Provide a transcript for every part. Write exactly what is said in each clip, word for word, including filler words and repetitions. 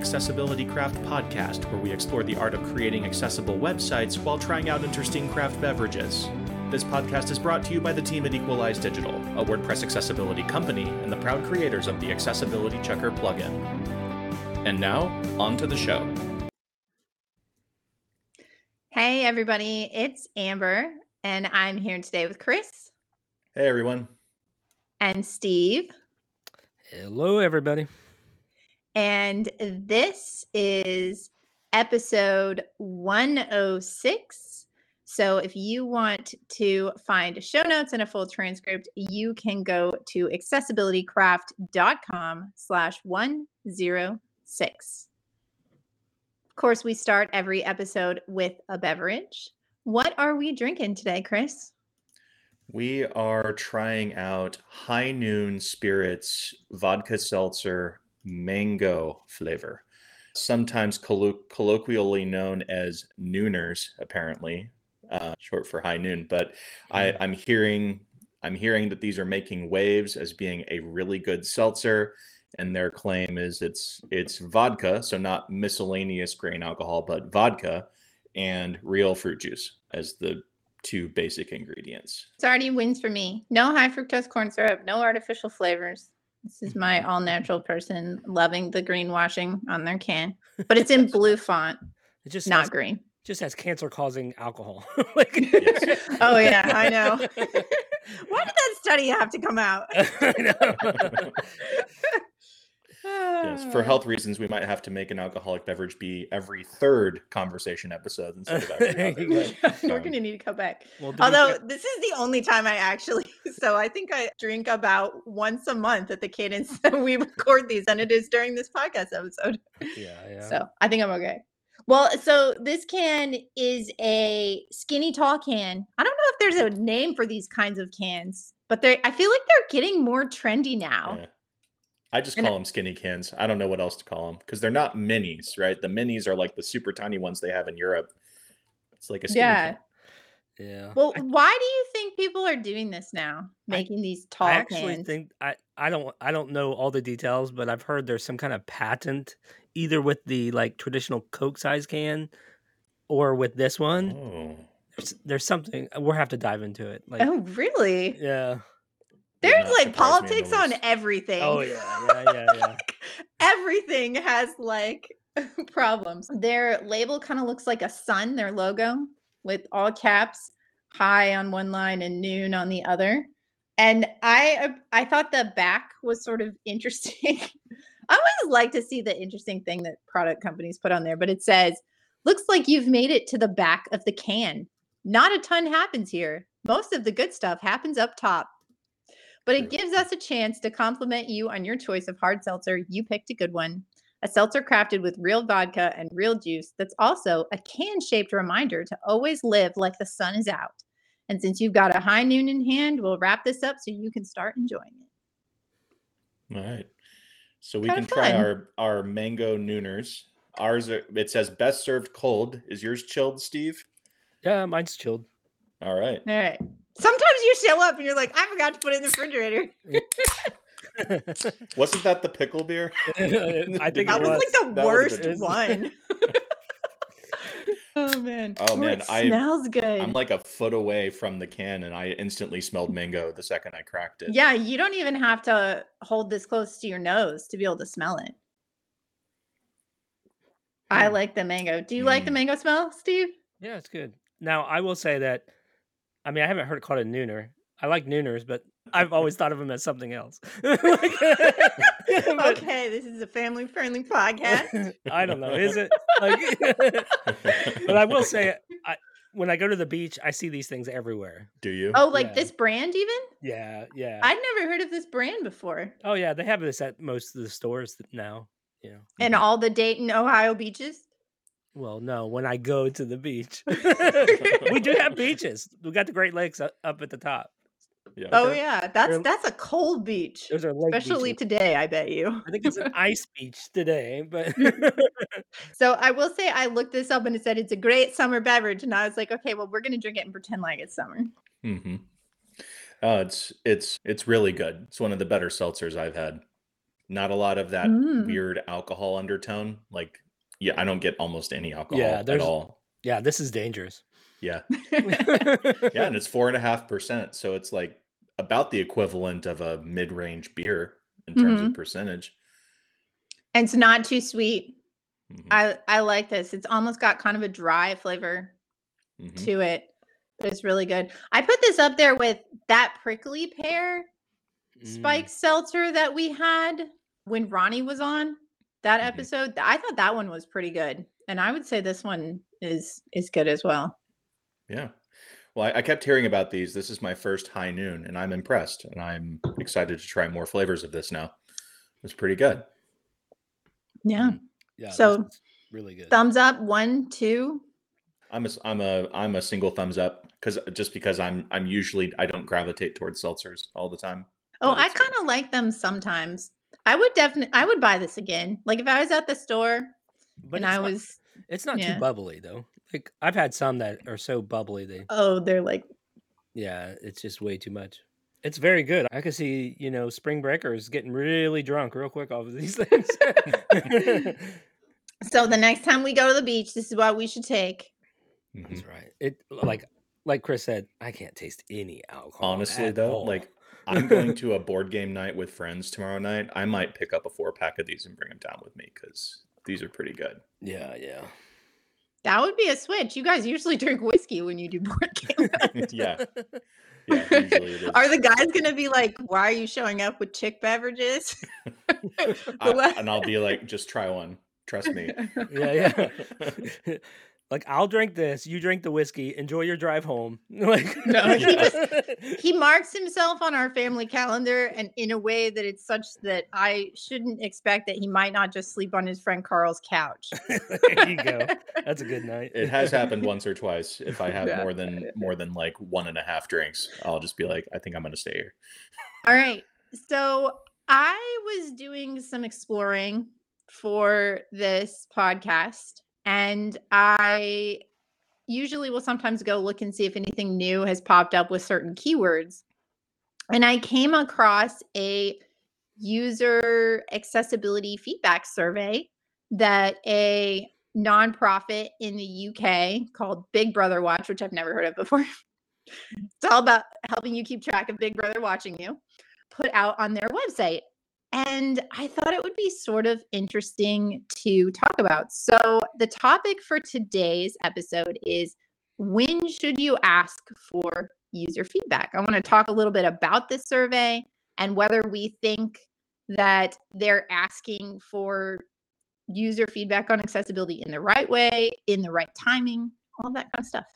Accessibility Craft podcast, where we explore the art of creating accessible websites while trying out interesting craft beverages. This podcast is brought to you by the team at Equalize Digital, a WordPress accessibility company and the proud creators of the Accessibility Checker plugin. And now, on to the show. Hey everybody, it's Amber, and I'm here today with Chris. Hey everyone. And Steve. Hello everybody. And this is episode one oh six. So if you want to find show notes and a full transcript, you can go to accessibilitycraft.com slash 106. Of course, we start every episode with a beverage. What are we drinking today, Chris? We are trying out High Noon Spirits Vodka Seltzer Mango flavor, sometimes collo- colloquially known as Nooners, apparently, uh, short for High Noon. But I, I'm hearing, I'm hearing that these are making waves as being a really good seltzer, and their claim is it's it's vodka, so not miscellaneous grain alcohol, but vodka and real fruit juice as the two basic ingredients. It already wins for me. No high fructose corn syrup, no artificial flavors. This is my all-natural person loving the greenwashing on their can. But it's in blue font, It just not has, green. just has cancer-causing alcohol. like, Yes. Oh, yeah, I know. Why did that study have to come out? I know. Yes, for health reasons, we might have to make an alcoholic beverage be every third conversation episode instead of every other. We're going to need to come back. Well, to be Although fair- this is the only time I actually, so I think I drink about once a month at the cadence that we record these, and it is during this podcast episode. yeah, yeah. So I think I'm okay. Well, so this can is a skinny tall can. I don't know if there's a name for these kinds of cans, but they I feel like they're getting more trendy now. Yeah. I just And call I- them skinny cans. I don't know what else to call them because they're not minis, right? The minis are like the super tiny ones they have in Europe. It's like a skinny Yeah. can. yeah. Well, I, why do you think people are doing this now? Making these tall I actually cans? think I, I don't I don't know all the details, but I've heard there's some kind of patent either with the like traditional Coke size can or with this one. Oh. There's, there's something we'll have to dive into it. Like, Oh, really? yeah. Would There's not like surprise me in the politics on least. everything. Oh yeah, yeah, yeah, yeah. Everything has like problems. Their label kind of looks like a sun, their logo, with all caps, high on one line and noon on the other. And I I thought the back was sort of interesting. I always like to see the interesting thing that product companies put on there, but it says, looks like you've made it to the back of the can. Not a ton happens here. Most of the good stuff happens up top. But it True. gives us a chance to compliment you on your choice of hard seltzer. You picked a good one. A seltzer crafted with real vodka and real juice that's also a can-shaped reminder to always live like the sun is out. And since you've got a High Noon in hand, we'll wrap this up so you can start enjoying it. All right. So we Kinda can try fun. our, our mango nooners. Ours, are, it says best served cold. Is yours chilled, Steve? Yeah, mine's chilled. All right. All right. Sometimes you show up and you're like, I forgot to put it in the refrigerator. Wasn't that the pickle beer? I think That it was was. like the That would've worst been- one. Oh, man. Oh, man, It I- smells good. I'm like a foot away from the can and I instantly smelled mango the second I cracked it. Yeah, you don't even have to hold this close to your nose to be able to smell it. I Hmm. like the mango. Do you like the Mm. mango smell, Steve? Yeah, it's good. Now, I will say that, I mean, I haven't heard it called a nooner. I like nooners, but I've always thought of them as something else. Like- but- Okay, this is a family-friendly podcast. I don't know. Is it? Like, but I will say, I, when I go to the beach, I see these things everywhere. Do you? Oh, like Yeah. this brand even? Yeah, yeah. I'd never heard of this brand before. oh, yeah. They have this at most of the stores now. You know. And all the Dayton, Ohio beaches? Well, no, when I go to the beach, we do have beaches. We got the Great Lakes up, up at the top. Yeah. Oh they're- yeah, that's they're- that's a cold beach. Those are lake Especially beaches. today, I bet you. I think it's an ice beach today, but So I will say I looked this up and it said it's a great summer beverage, and I was like, okay, well, we're gonna drink it and pretend like it's summer. Mm-hmm. Oh, it's it's it's really good. It's one of the better seltzers I've had. Not a lot of that Mm. weird alcohol undertone. Like, yeah, I don't get almost any alcohol Yeah, at there's all. yeah, this is dangerous. Yeah. Yeah, and it's four and a half percent. So it's like about the equivalent of a mid-range beer in terms of Mhm. percentage. And it's not too sweet. Mhm. I I like this. It's almost got kind of a dry flavor Mhm. to it. But it's really good. I put this up there with that prickly pear Mm. spike seltzer that we had when Ronnie was on that Mhm. episode. I thought that one was pretty good. And I would say this one is is good as well. Yeah. Well, I, I kept hearing about these. This is my first high noon, and I'm impressed, and I'm excited to try more flavors of this now. It's pretty good. Yeah. Mhm. Yeah, this So is really good. thumbs up, one, two. I'm a, s- I'm a, I'm a single thumbs up because just because I'm, I'm usually I don't gravitate towards seltzers all the time. Oh, But I it's kind good. of like them sometimes. I would definitely I would buy this again. Like if I was at the store But and it's I not was it's not too yeah. bubbly though. Like I've had some that are so bubbly they Oh, they're like yeah, it's just way too much. It's very good. I could see, you know, spring breakers getting really drunk real quick off of these things. so the next time we go to the beach, this is what we should take. Mhm. That's right. It like like Chris said, I can't taste any alcohol. Honestly, at though, all. like I'm going to a board game night with friends tomorrow night. I might pick up a four pack of these and bring them down with me because these are pretty good. Yeah, yeah. That would be a switch. You guys usually drink whiskey when you do board game night. Yeah. Yeah, usually it is. Are the guys going to be like, why are you showing up with chick beverages? I, and I'll be like, just try one. Trust me. Yeah, yeah. Like I'll drink this, you drink the whiskey, enjoy your drive home. Like No, he Yeah. just he marks himself on our family calendar and in a way that it's such that I shouldn't expect that he might not just sleep on his friend Carl's couch. There you go. That's a good night. It has happened once or twice. If I have Yeah. more than more than like one and a half drinks, I'll just be like, I think I'm gonna stay here. All right. So I was doing some exploring for this podcast, and I usually will sometimes go look and see if anything new has popped up with certain keywords. And I came across a user accessibility feedback survey that a nonprofit in the U K called Big Brother Watch, which I've never heard of before. It's all about helping you keep track of Big Brother watching you, put out on their website. And I thought it would be sort of interesting to talk about. So, the topic for today's episode is when should you ask for user feedback? I want to talk a little bit about this survey and whether we think that they're asking for user feedback on accessibility in the right way, in the right timing, all that kind of stuff.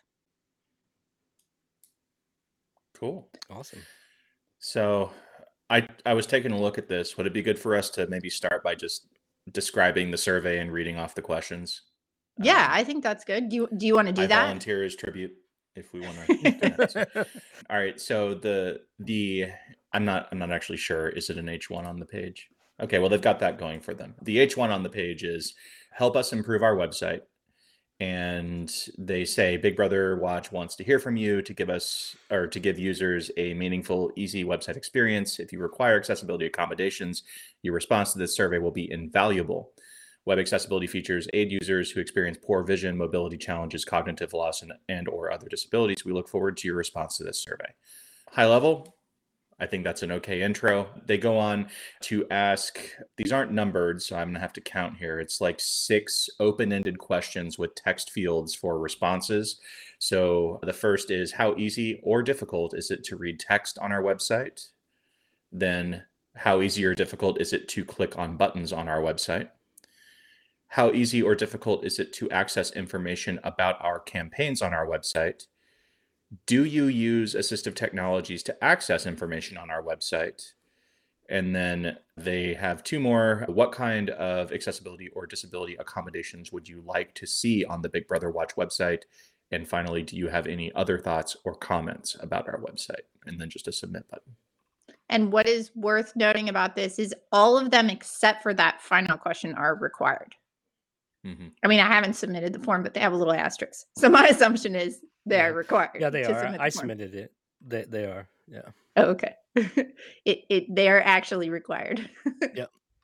Cool. Awesome. So I I was taking a look at this. Would it be good for us to maybe start by just describing the survey and reading off the questions? Yeah, Um, I think that's good. Do you do you want to do I that? volunteer as tribute if we want to. All right. So the the I'm not I'm not actually sure. Is it an H one on the page? Okay. Well, they've got that going for them. The H one on the page is help us improve our website. And they say Big Brother Watch wants to hear from you to give us or to give users a meaningful, easy website experience. If you require accessibility accommodations, your response to this survey will be invaluable. Web accessibility features aid users who experience poor vision, mobility challenges, cognitive loss, and, and or other disabilities. We look forward to your response to this survey. High level, I think that's an okay intro. They go on to ask, these aren't numbered, so I'm going to have to count here. It's like six open-ended questions with text fields for responses. So the first is, how easy or difficult is it to read text on our website? Then, how easy or difficult is it to click on buttons on our website? How easy or difficult is it to access information about our campaigns on our website? Do you use assistive technologies to access information on our website? And then they have two more. What kind of accessibility or disability accommodations would you like to see on the Big Brother Watch website? And finally, do you have any other thoughts or comments about our website? And then just a submit button. And what is worth noting about this is all of them except for that final question are required. Mm-hmm. I mean, I haven't submitted the form, but they have a little asterisk. So my assumption is they're Yeah. required. Yeah, they to are. submit the I form. submitted it. They they are. Yeah. Oh, okay. it it they're actually required. Yep.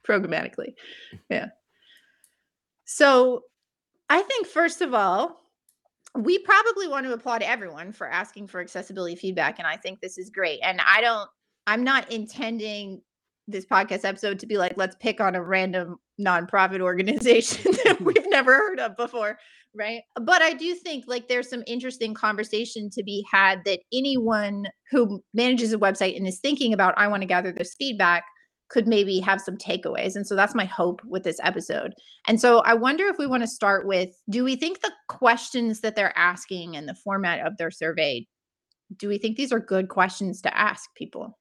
programmatically. Yeah. So I think, first of all, we probably want to applaud everyone for asking for accessibility feedback. And I think this is great. And I don't, I'm not intending this podcast episode to be like, let's pick on a random nonprofit organization that we've never heard of before. Right. But I do think like there's some interesting conversation to be had that anyone who manages a website and is thinking about, I want to gather this feedback, could maybe have some takeaways. And so that's my hope with this episode. And so I wonder if we want to start with, do we think the questions that they're asking and the format of their survey, do we think these are good questions to ask people?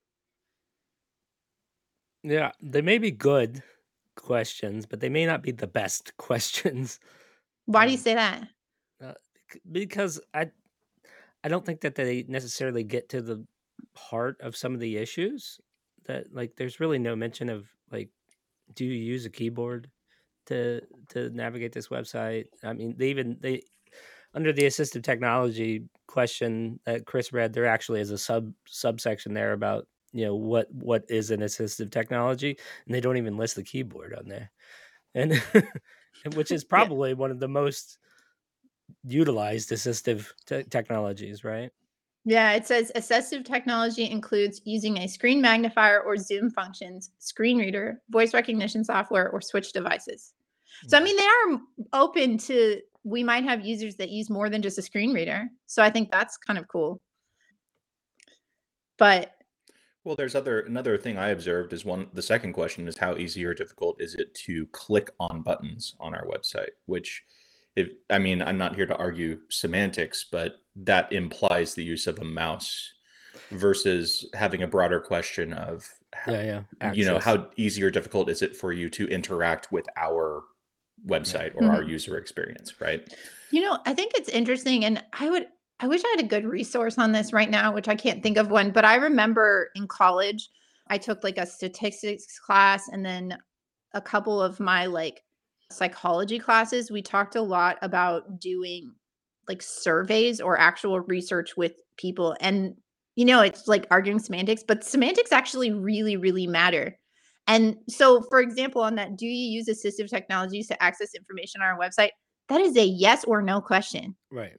Yeah, they may be good questions, but they may not be the best questions. Why do you say that? Uh, because I, I don't think that they necessarily get to the heart of some of the issues. That like, there's really no mention of like, do you use a keyboard to to navigate this website? I mean, they even they under the assistive technology question that Chris read, there actually is a sub subsection there about, you know, what what is an assistive technology, and they don't even list the keyboard on there, and which is probably yeah. one of the most utilized assistive te- technologies, right? Yeah, it says assistive technology includes using a screen magnifier or zoom functions, screen reader, voice recognition software, or switch devices. So, I mean, they are open to, we might have users that use more than just a screen reader. So I think that's kind of cool. But well, there's other another thing I observed is one. The second question is, how easy or difficult is it to click on buttons on our website? Which, if I mean, I'm not here to argue semantics, but that implies the use of a mouse versus having a broader question of, how, yeah, yeah, access. You know, how easy or difficult is it for you to interact with our website or mm-hmm. our user experience, right? You know, I think it's interesting, and I would. I wish I had a good resource on this right now, which I can't think of one, but I remember in college, I took like a statistics class and then a couple of my like psychology classes. We talked a lot about doing like surveys or actual research with people. And, you know, it's like arguing semantics, but semantics actually really, really matter. And so, for example, on that, do you use assistive technologies to access information on our website? That is a yes or no question. Right.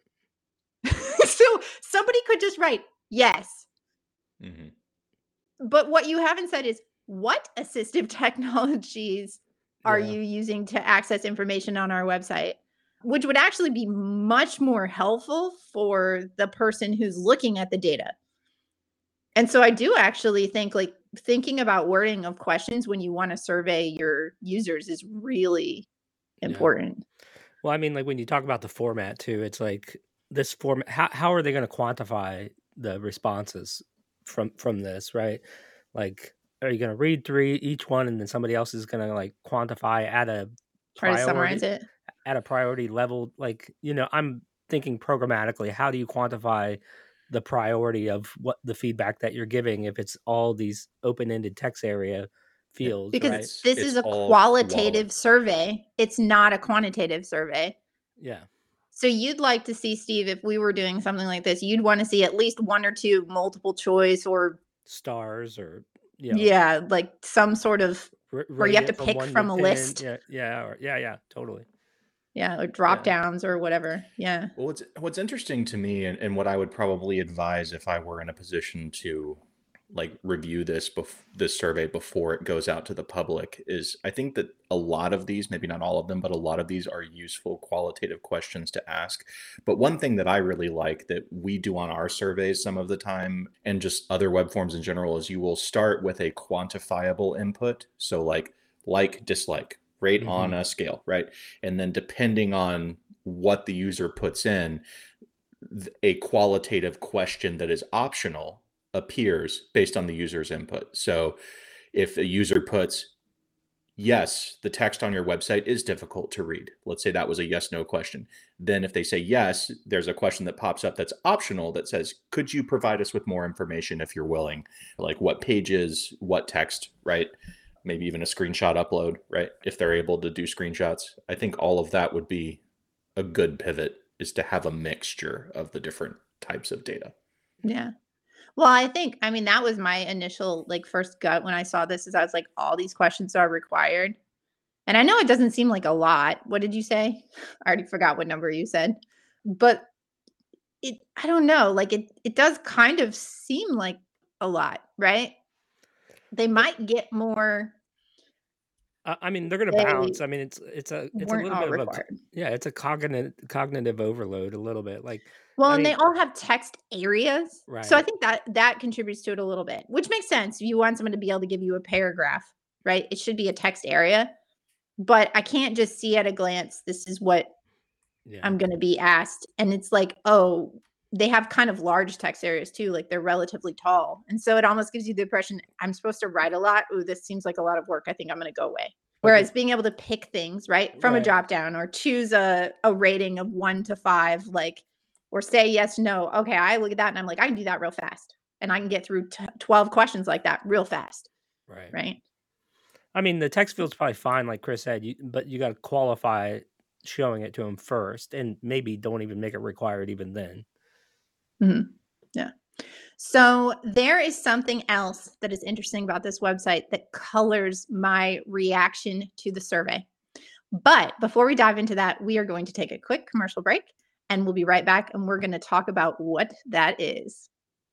So somebody could just write yes. Mm-hmm. But what you haven't said is, what assistive technologies are yeah. you using to access information on our website? Which would actually be much more helpful for the person who's looking at the data. And so I do actually think like thinking about wording of questions when you want to survey your users is really important. Yeah. Well, I mean, like when you talk about the format too, it's like, this format, how, how are they going to quantify the responses from from this, right? Like, are you going to read through each one and then somebody else is going to like quantify at a try priority, to summarize it at a priority level? Like, you know, I'm thinking programmatically, how do you quantify the priority of what the feedback that you're giving if it's all these open-ended text area fields? Because right? this it's is a qualitative wallet. survey. It's not a quantitative survey. Yeah. So you'd like to see, Steve, if we were doing something like this, you'd want to see at least one or two multiple choice or stars or, you know, yeah, like some sort of r- where you have to pick from a ten. list. Yeah, yeah, or, yeah, yeah, totally. Yeah, or drop yeah. downs or whatever. Yeah. Well, what's what's interesting to me, and, and what I would probably advise if I were in a position to like review this bef- this survey before it goes out to the public, is I think that a lot of these, maybe not all of them, but a lot of these are useful qualitative questions to ask. But one thing that I really like that we do on our surveys some of the time, and just other web forms in general, is you will start with a quantifiable input. So like, like, dislike, rate mm-hmm. on a scale, right? And then depending on what the user puts in, a qualitative question that is optional appears based on the user's input. So if a user puts, yes, the text on your website is difficult to read, let's say that was a yes, no question. Then if they say yes, there's a question that pops up that's optional that says, could you provide us with more information if you're willing? Like what pages, what text, right? Maybe even a screenshot upload, right? If they're able to do screenshots. I think all of that would be a good pivot, is to have a mixture of the different types of data. Yeah. Well, I think, I mean, that was my initial, like, first gut when I saw this, is I was like, all these questions are required. And I know it doesn't seem like a lot. What did you say? I already forgot what number you said. But it, I don't know, like it, it does kind of seem like a lot, right? They might get more. Uh, I mean, they're going to They bounce. I mean, it's it's a it's a weren't little all bit of a co- required. yeah, it's a cognitive cognitive overload a little bit. Like, Well, I and they mean, all have text areas. So I right, think that that contributes to it a little bit, which makes sense. You want someone to be able to give you a paragraph, right? It should be a text area, but I can't just see at a glance, this is what yeah, I'm going to be asked. And it's like, oh, they have kind of large text areas too. Like they're relatively tall. And so it almost gives you the impression I'm supposed to write a lot. Ooh, this seems like a lot of work. I think I'm going to go away. okay, Whereas being able to pick things, right, from a right. drop down or choose a, a rating of one to five, like, or say yes, no. Okay, I look at that and I'm like, I can do that real fast. And I can get through t- twelve questions like that real fast. Right. Right. I mean, the text field's probably fine, like Chris said, you, but you got to qualify showing it to him first, and maybe don't even make it required even then. Mm-hmm. Yeah. So there is something else that is interesting about this website that colors my reaction to the survey. But before we dive into that, we are going to take a quick commercial break and we'll be right back and we're going to talk about what that is.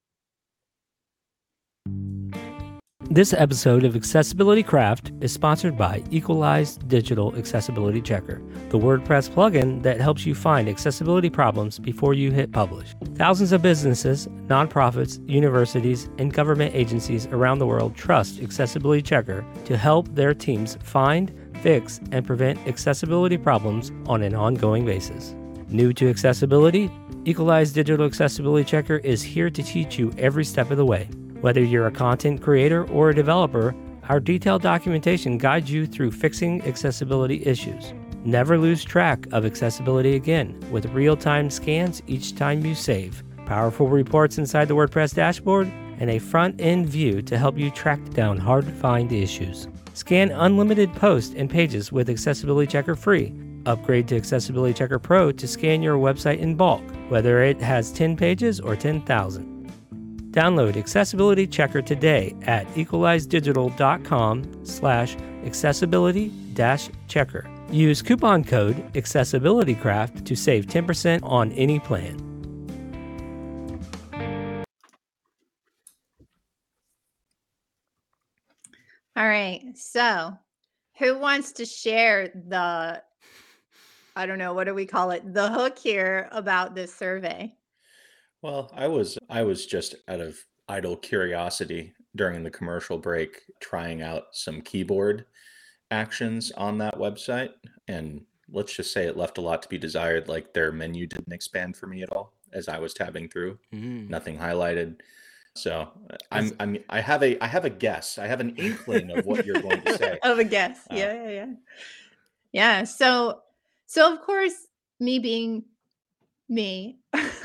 This episode of Accessibility Craft is sponsored by Equalized Digital Accessibility Checker, the WordPress plugin that helps you find accessibility problems before you hit publish. Thousands of businesses, nonprofits, universities, and government agencies around the world trust Accessibility Checker to help their teams find, fix, and prevent accessibility problems on an ongoing basis. New to accessibility, Equalized Digital Accessibility Checker is here to teach you every step of the way. Whether you're a content creator or a developer, our detailed documentation guides you through fixing accessibility issues. Never lose track of accessibility again with real-time scans each time you save, powerful reports inside the WordPress dashboard, and a front-end view to help you track down hard-to-find issues. Scan unlimited posts and pages with Accessibility Checker free. Upgrade to Accessibility Checker Pro to scan your website in bulk, whether it has ten pages or ten thousand. Download Accessibility Checker today at equalizeddigital.com slash accessibility dash checker. Use coupon code AccessibilityCraft to save ten percent on any plan. All right. So who wants to share the, I don't know, what do we call it? The hook here about this survey? Well, I was I was just out of idle curiosity during the commercial break trying out some keyboard actions on that website, and let's just say it left a lot to be desired. Like their menu didn't expand for me at all as I was tabbing through. Mm. Nothing highlighted. So I'm I'm I have a I have a guess. I have an inkling of what you're going to say. Of a guess. Uh, yeah, yeah, yeah. Yeah. So so of course, me being me.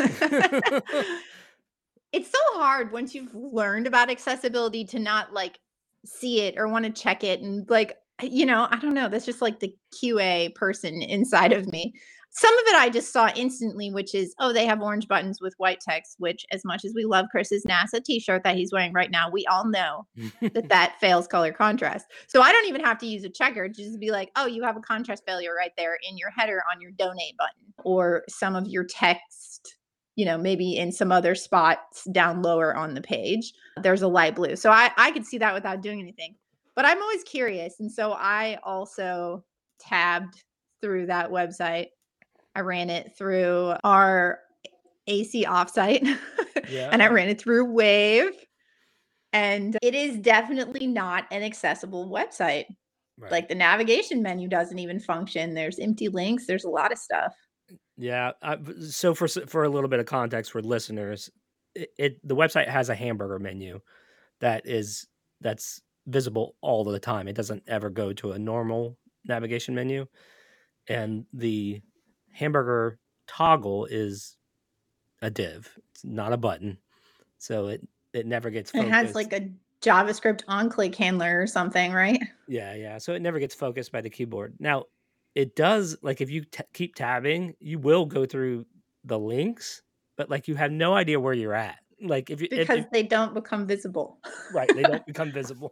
It's so hard once you've learned about accessibility to not like see it or want to check it. And like, you know, I don't know. That's just like the Q A person inside of me. Some of it I just saw instantly, which is, oh, they have orange buttons with white text, which as much as we love Chris's NASA t-shirt that he's wearing right now, we all know that that fails color contrast. So I don't even have to use a checker. Just be like, oh, you have a contrast failure right there in your header on your donate button, or some of your text, you know, maybe in some other spots down lower on the page, there's a light blue. So I, I could see that without doing anything, but I'm always curious. And so I also tabbed through that website. I ran it through our A C offsite Yeah. and I ran it through Wave. And it is definitely not an accessible website. Right. Like the navigation menu doesn't even function. There's empty links. There's a lot of stuff. Yeah. I, so for for a little bit of context for listeners, it, it the website has a hamburger menu that is that's visible all the time. It doesn't ever go to a normal navigation menu, and the hamburger toggle is a div. It's not a button, so it it never gets focused. It has like a JavaScript on-click handler or something, right? Yeah, yeah. So it never gets focused by the keyboard. Now, it does, like if you t- keep tabbing, you will go through the links, but like you have no idea where you're at. Like if you if, because if they don't become visible. right, they don't become visible.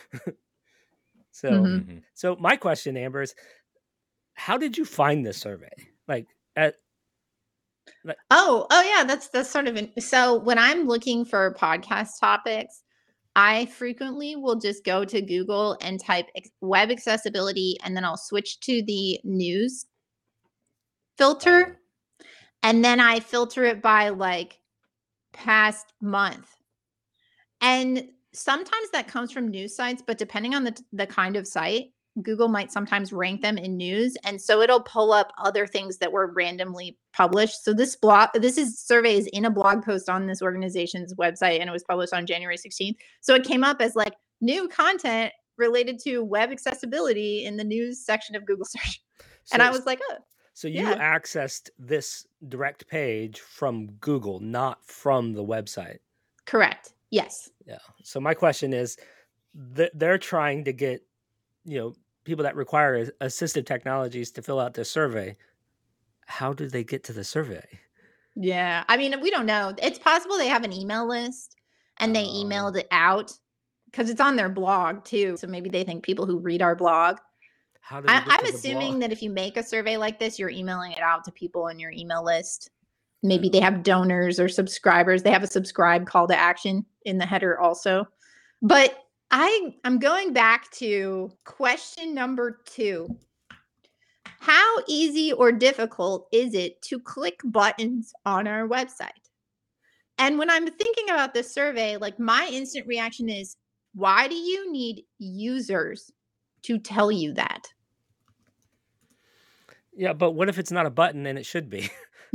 So Mhm. Mhm. so my question, Amber, is how did you find this survey? Like at like Oh, oh yeah, that's that's sort of an, so when I'm looking for podcast topics, I frequently will just go to Google and type ex- web accessibility, and then I'll switch to the news filter, Uh, and then I filter it by like past month. And sometimes that comes from news sites, but depending on the the kind of site, Google might sometimes rank them in news, and so it'll pull up other things that were randomly published. So this blog, this is survey is in a blog post on this organization's website, and it was published on January sixteenth. So it came up as like new content related to web accessibility in the news section of Google search, and I so was like, oh, so you yeah, accessed this direct page from Google, not from the website. correct, yes. Yeah. So my question is, th- they're trying to get, you know, people that require a- assistive technologies to fill out this survey. How do they get to the survey? Yeah. I mean, we don't know. It's possible they have an email list and they Oh. emailed it out because it's on their blog too. So maybe they think people who read our blog. How do they I, get I'm to the assuming blog? that if you make a survey like this, you're emailing it out to people in your email list. Maybe Oh. they have donors or subscribers. They have a subscribe call to action in the header also. But I, I'm going back to question number two. How easy or difficult is it to click buttons on our website? And when I'm thinking about this survey, like my instant reaction is, why do you need users to tell you that? Yeah, but what if it's not a button and it should be?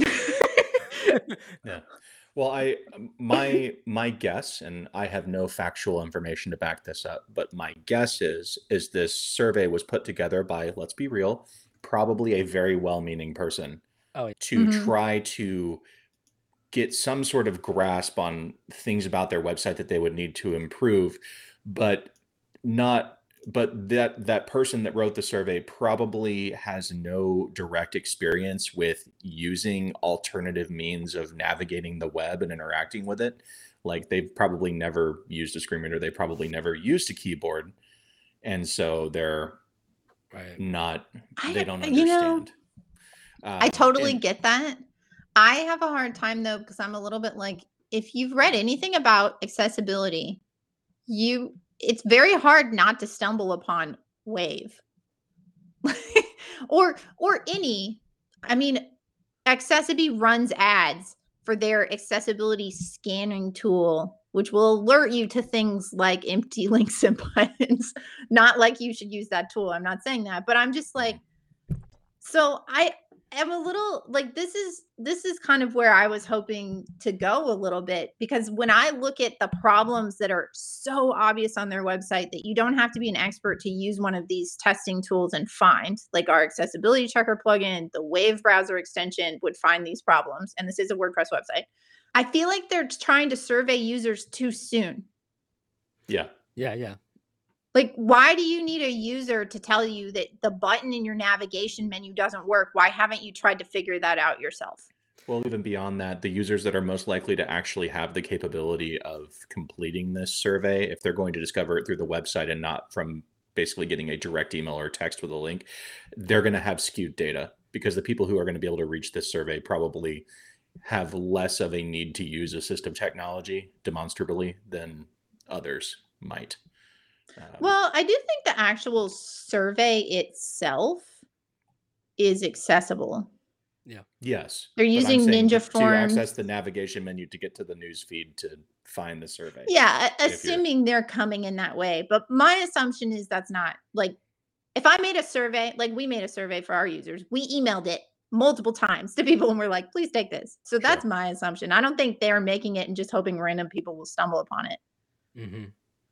yeah. Well, I um, my my guess, and I have no factual information to back this up, but my guess is is this survey was put together by, let's be real, probably a very well-meaning person Oh, yeah. to Mhm. try to get some sort of grasp on things about their website that they would need to improve, but not but that that person that wrote the survey probably has no direct experience with using alternative means of navigating the web and interacting with it. Like they've probably never used a screen reader, they probably never used a keyboard, and so they're Right. not they I, don't you know, understand. I Um, totally and get that. I have a hard time though, because I'm a little bit like, if you've read anything about accessibility, you it's very hard not to stumble upon Wave. or or any. I mean, Accessibility runs ads for their accessibility scanning tool, which will alert you to things like empty links and buttons. Not like you should use that tool. I'm not saying that, but I'm just like, so I am a little like this is this is kind of where I was hoping to go a little bit, because when I look at the problems that are so obvious on their website that you don't have to be an expert to use one of these testing tools and find, like our accessibility checker plugin, the Wave browser extension would find these problems, and this is a WordPress website. I feel like they're trying to survey users too soon. yeah. Yeah, yeah. Like, why do you need a user to tell you that the button in your navigation menu doesn't work? Why haven't you tried to figure that out yourself? Well, even beyond that, the users that are most likely to actually have the capability of completing this survey, if they're going to discover it through the website and not from basically getting a direct email or text with a link, they're going to have skewed data, because the people who are going to be able to reach this survey probably have less of a need to use assistive technology demonstrably than others might. Um, Well, I do think the actual survey itself is accessible. Yeah. yes. They're but I'm using saying Ninja to, to Forms. access the navigation menu to get to the news feed to find the survey. Yeah, If you're- assuming they're coming in that way. But my assumption is that's not like, if I made a survey, like we made a survey for our users, we emailed it multiple times to people and we're like, please take this. So that's Sure. my assumption. I don't think they're making it and just hoping random people will stumble upon it. Mm-hmm.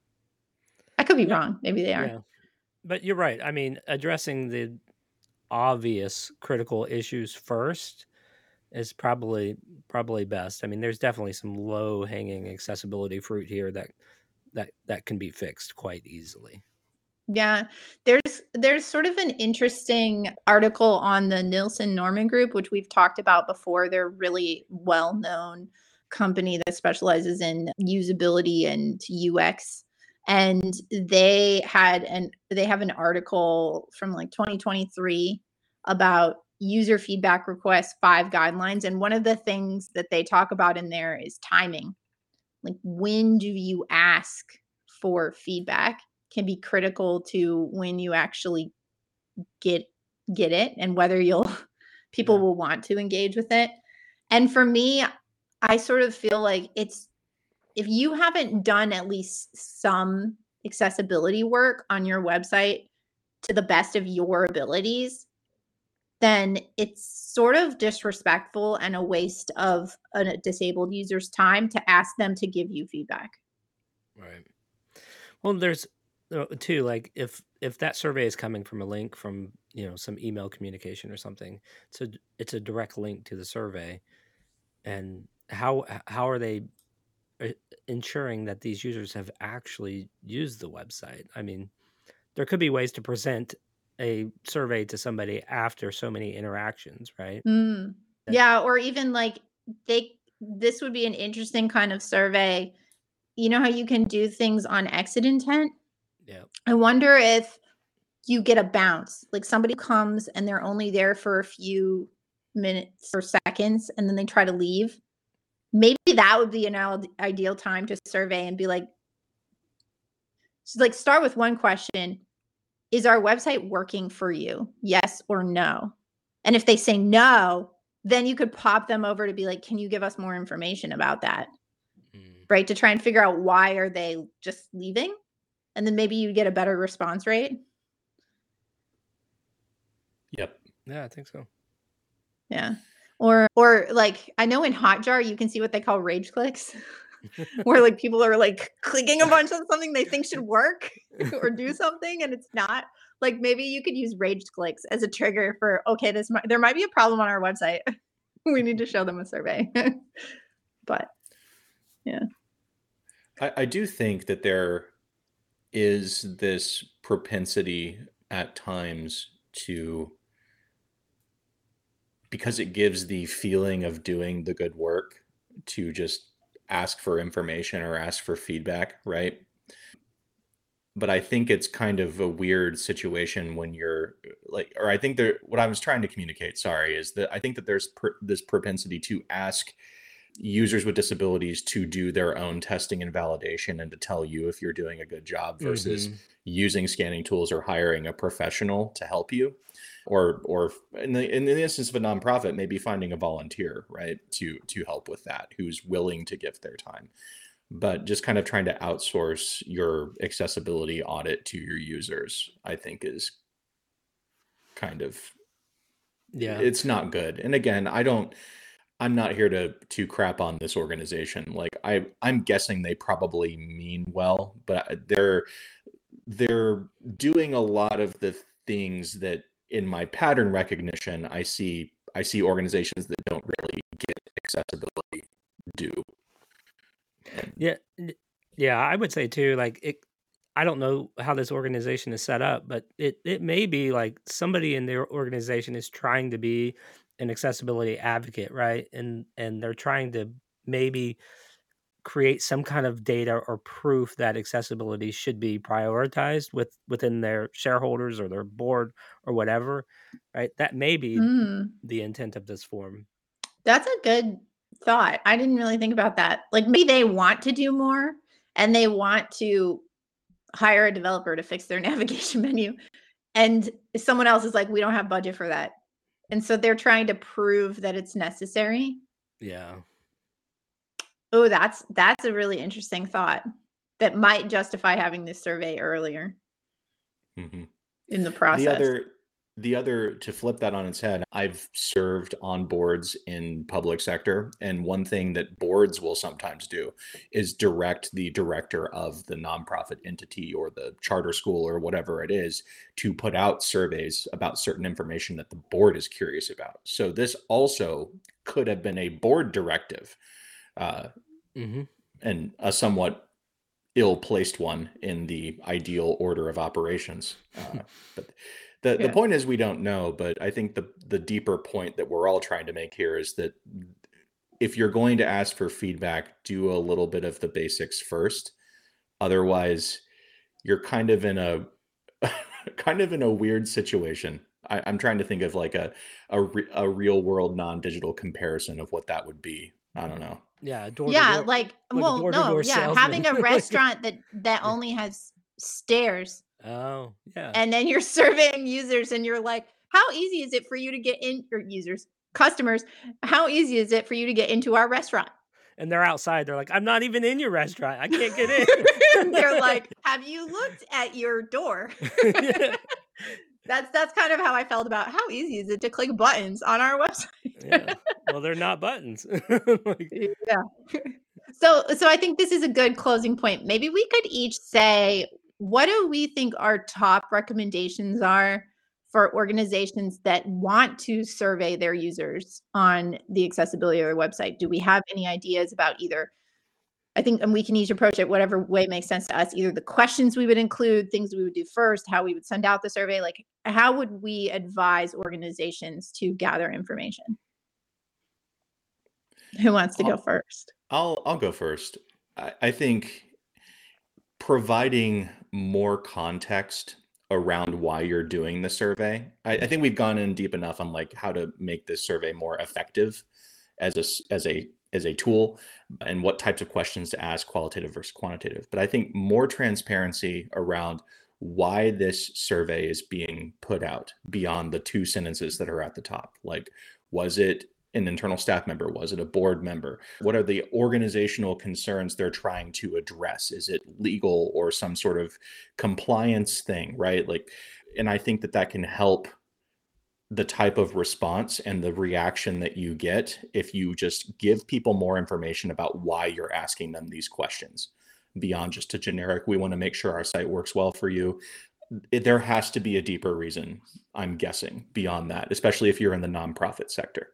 I could be Yeah. wrong. Maybe they are. Yeah. But you're right. I mean, addressing the obvious critical issues first is probably probably best. I mean, there's definitely some low hanging accessibility fruit here that that that can be fixed quite easily. Yeah, there's there's sort of an interesting article on the Nielsen Norman Group, which we've talked about before. They're really well known company that specializes in usability and U X. And they had an they have an article from like twenty twenty-three about user feedback requests, five guidelines. And one of the things that they talk about in there is timing. Like, when do you ask for feedback can be critical to when you actually get get it and whether you'll people Yeah. will want to engage with it. And for me, I sort of feel like it's if you haven't done at least some accessibility work on your website to the best of your abilities, then it's sort of disrespectful and a waste of a disabled user's time to ask them to give you feedback. Right. Well, there's uh, too, like if if that survey is coming from a link from, you know, some email communication or something, so it's a direct link to the survey. And how how are they uh, ensuring that these users have actually used the website? I mean, there could be ways to present a survey to somebody after so many interactions, right? Mm. That Yeah, or even like they this would be an interesting kind of survey. You know how you can do things on exit intent? yeah. I wonder if you get a bounce. Like somebody comes and they're only there for a few minutes or seconds and then they try to leave. Maybe that would be an al- ideal time to survey and be like, so like start with one question. Is our website working for you? Yes or no? And if they say no, then you could pop them over to be like, can you give us more information about that? Mm. Right? To try and figure out why are they just leaving? And then maybe you get a better response rate. Yep. Yeah, I think so. Yeah. Or or like I know in Hotjar you can see what they call rage clicks. Where like people are like clicking a bunch on something they think should work or do something and it's not. Like maybe you could use rage clicks as a trigger for okay, this might, there might be a problem on our website. We need to show them a survey. But yeah. I, I do think that there is this propensity at times to, because it gives the feeling of doing the good work, to just ask for information or ask for feedback, right? But I think it's kind of a weird situation when you're like, or I think there, what I was trying to communicate, sorry, is that I think that there's per, this propensity to ask users with disabilities to do their own testing and validation and to tell you if you're doing a good job versus Mhm. using scanning tools or hiring a professional to help you. Or, or in the in the instance of a nonprofit, maybe finding a volunteer, right, to to help with that, who's willing to give their time. But just kind of trying to outsource your accessibility audit to your users, I think is kind of, Yeah. it's not good. And again, I don't, I'm not here to to crap on this organization. Like I I'm guessing they probably mean well, but they're they're doing a lot of the things that in my pattern recognition I see I see organizations that don't really get accessibility do. And Yeah. n- Yeah, I would say too, like it I don't know how this organization is set up, but it it may be like somebody in their organization is trying to be an accessibility advocate, right? And and they're trying to maybe create some kind of data or proof that accessibility should be prioritized with within their shareholders or their board or whatever, right? That may be Mm, the intent of this form. that's a good thought. I didn't really think about that. Like maybe they want to do more and they want to hire a developer to fix their navigation menu. And someone else is like, we don't have budget for that. And so they're trying to prove that it's necessary. Yeah. Oh, that's that's a really interesting thought that might justify having this survey earlier mhm. in the The process. other, the other, to flip that on its head, I've served on boards in public sector, and one thing that boards will sometimes do is direct the director of the nonprofit entity or the charter school or whatever it is to put out surveys about certain information that the board is curious about. So this also could have been a board directive, uh, hmm and a somewhat ill-placed one in the ideal order of operations. Uh, but the the Yeah. point is we don't know. But I think the the deeper point that we're all trying to make here is that if you're going to ask for feedback, do a little bit of the basics first. Otherwise, you're kind of in a kind of in a weird situation. I, I'm trying to think of like a a, re, a real world non-digital comparison of what that would be. I don't know. Yeah, door to Yeah, door, like, like a well, door to no, door yeah, salesman. having a Like, restaurant that that yeah. only has stairs, Oh, yeah. and then you're surveying users, and you're like, how easy is it for you to get in, or users, customers? How easy is it for you to get into our restaurant? And they're outside. They're like, I'm not even in your restaurant. I can't get in. They're like, have you looked at your door? Yeah. That's that's kind of how I felt about how easy is it to click buttons on our website. Yeah. Well, they're not buttons. Like, Yeah. So so I think this is a good closing point. Maybe we could each say, what do we think our top recommendations are for organizations that want to survey their users on the accessibility of their website? Do we have any ideas about either? I think, and we can each approach it whatever way makes sense to us, either the questions we would include, things we would do first, how we would send out the survey, like how would we advise organizations to gather information? Who wants to go I'll first? I'll, I'll go first. I, I think providing more context around why you're doing the survey. I, I think we've gone in deep enough on like how to make this survey more effective as a s- as a as a tool and what types of questions to ask, qualitative versus quantitative. But I think more transparency around why this survey is being put out beyond the two sentences that are at the top. Like, was it an internal staff member? Was it a board member? What are the organizational concerns they're trying to address? Is it legal or some sort of compliance thing, right? Like, and I think that that can help the type of response and the reaction that you get if you just give people more information about why you're asking them these questions beyond just a generic, we want to make sure our site works well for you. It, there has to be a deeper reason, I'm guessing, beyond that, especially if you're in the nonprofit sector.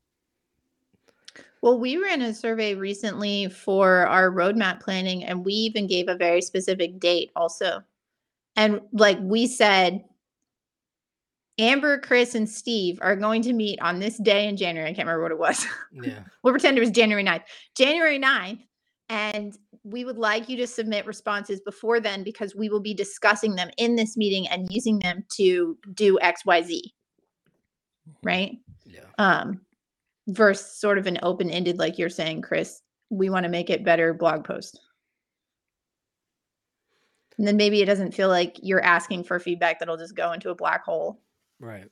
Well, we ran a survey recently for our roadmap planning, and we even gave a very specific date also. And like we said, Amber, Chris, and Steve are going to meet on this day in January. I can't remember what it was. yeah. We'll pretend it was January ninth. January ninth. And we would like you to submit responses before then because we will be discussing them in this meeting and using them to do X, Y, Z. Right? Yeah. Um, versus sort of an open-ended, like you're saying, Chris, we want to make it better blog post. And then maybe it doesn't feel like you're asking for feedback that'll just go into a black hole. Right.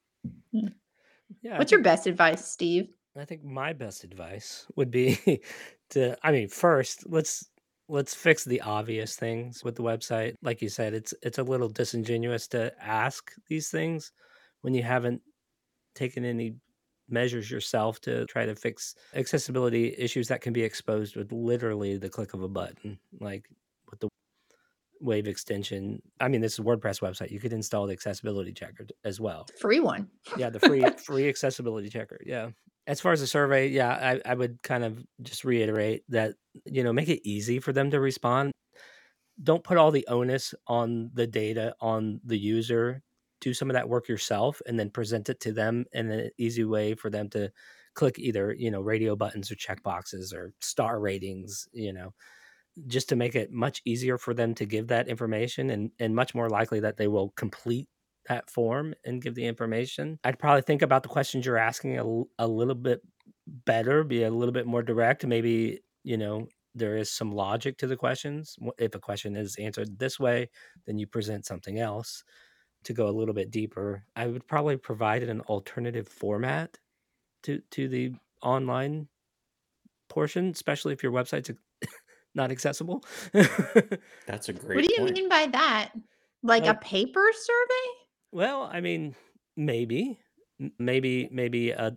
Hmm. Yeah. I What's your think, best advice, Steve? I think my best advice would be to, I mean, first, let's let's fix the obvious things with the website. Like you said, it's it's a little disingenuous to ask these things when you haven't taken any measures yourself to try to fix accessibility issues that can be exposed with literally the click of a button, like with the Wave extension. I mean, this is a WordPress website. You could install the accessibility checker as well. Free one. Yeah, the free free accessibility checker. Yeah. As far as the survey, yeah, I, I would kind of just reiterate that, you know, make it easy for them to respond. Don't put all the onus on the data on the user. Do some of that work yourself and then present it to them in an easy way for them to click either, you know, radio buttons or check boxes or star ratings, you know, just to make it much easier for them to give that information and, and much more likely that they will complete that form and give the information. I'd probably think about the questions you're asking a, a little bit better, be a little bit more direct. Maybe, you know, there is some logic to the questions. If a question is answered this way, then you present something else to go a little bit deeper. I would probably provide an alternative format to, to the online portion, especially if your website's not accessible. That's a great What do you point. mean by that? Like, Like, a paper survey? well, I mean, maybe, M- maybe, maybe a,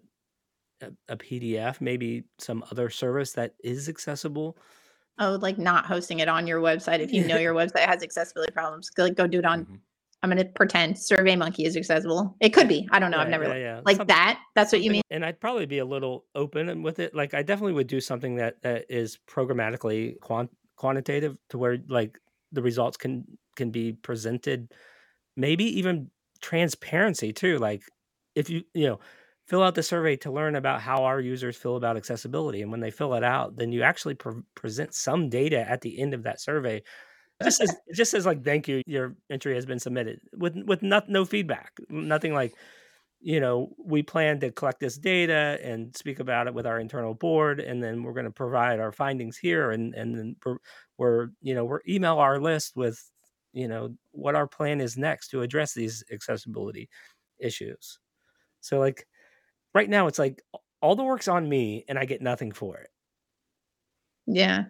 a a P D F, maybe some other service that is accessible. Oh, like not hosting it on your website. If you know Yeah, your website has accessibility problems, go- like go do it on. Mhm. I'm going to pretend SurveyMonkey is accessible. It could be. I don't know. I've right, never yeah, looked. yeah. Like Some, that. That's what you something, mean. and I'd probably be a little open with it. Like, I definitely would do something that that is programmatically quant- quantitative to where like the results can can be presented. Maybe even transparency too. Like, if you you know fill out the survey to learn about how our users feel about accessibility. And when they fill it out, then you actually pre- present some data at the end of that survey. It just says, it just says like, thank you, your entry has been submitted, with with not, no feedback, nothing like, you know, we plan to collect this data and speak about it with our internal board, and then we're going to provide our findings here, and and then we're, we're you know we're email our list with, you know, what our plan is next to address these accessibility issues. So like right now, it's like all the work's on me, and I get nothing for it. Yeah.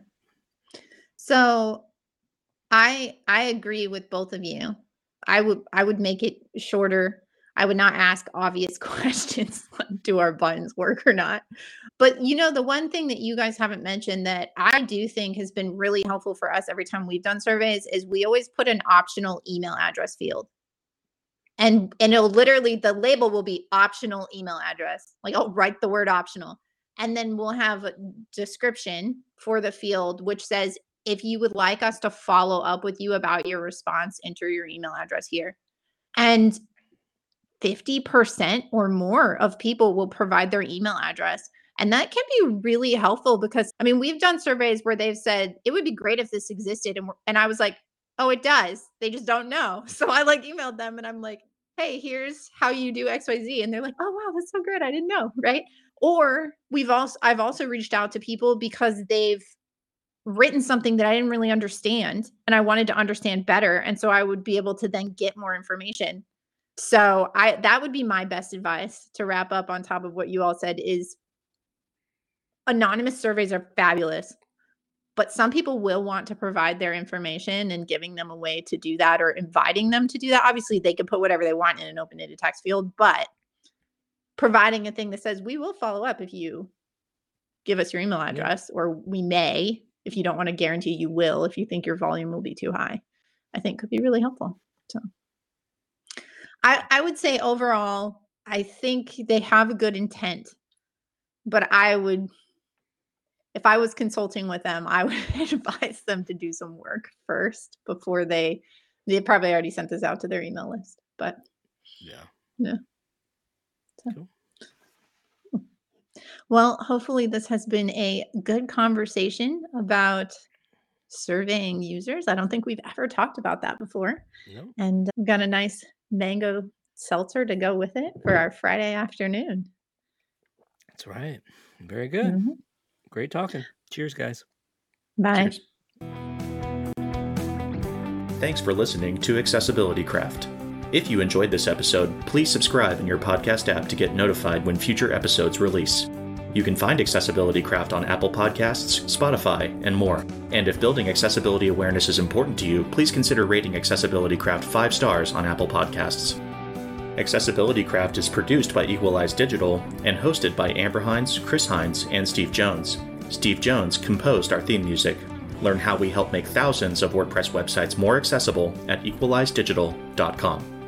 So I I agree with both of you. I would I would make it shorter. I would not ask obvious questions like, do our buttons work or not? But you know, the one thing that you guys haven't mentioned that I do think has been really helpful for us every time we've done surveys is we always put an optional email address field. And and it'll literally, the label will be optional email address. Like I'll write the word optional. And then we'll have a description for the field, which says, if you would like us to follow up with you about your response, enter your email address here. And fifty percent or more of people will provide their email address. And that can be really helpful because, I mean, we've done surveys where they've said, it would be great if this existed. And, and I was like, oh, it does. They just don't know. So I like emailed them and I'm like, hey, here's how you do X Y Z. And they're like, oh, wow, that's so good. I didn't know. Right. Or we've also, I've also reached out to people because they've written something that I didn't really understand and I wanted to understand better. And so I would be able to then get more information. So I that would be my best advice to wrap up on top of what you all said is anonymous surveys are fabulous, but some people will want to provide their information, and giving them a way to do that or inviting them to do that. Obviously, they can put whatever they want in an open-ended text field, but providing a thing that says, we will follow up if you give us your email address, or we may, if you don't want to guarantee you will, if you think your volume will be too high, I think could be really helpful. So I, I would say overall, I think they have a good intent, but I would, if I was consulting with them, I would advise them to do some work first before they, they probably already sent this out to their email list, but yeah. Yeah. So. Cool. Well, hopefully this has been a good conversation about surveying users. I don't think we've ever talked about that before. No. And we've got a nice mango seltzer to go with it for our Friday afternoon. That's right. Very good. Mm-hmm. Great talking. Cheers, guys. Bye. Cheers. Thanks for listening to Accessibility Craft. If you enjoyed this episode, please subscribe in your podcast app to get notified when future episodes release. You can find Accessibility Craft on Apple Podcasts, Spotify, and more. And if building accessibility awareness is important to you, please consider rating Accessibility Craft five stars on Apple Podcasts. Accessibility Craft is produced by Equalize Digital and hosted by Amber Hines, Chris Hines, and Steve Jones. Steve Jones composed our theme music. Learn how we help make thousands of WordPress websites more accessible at equalize digital dot com.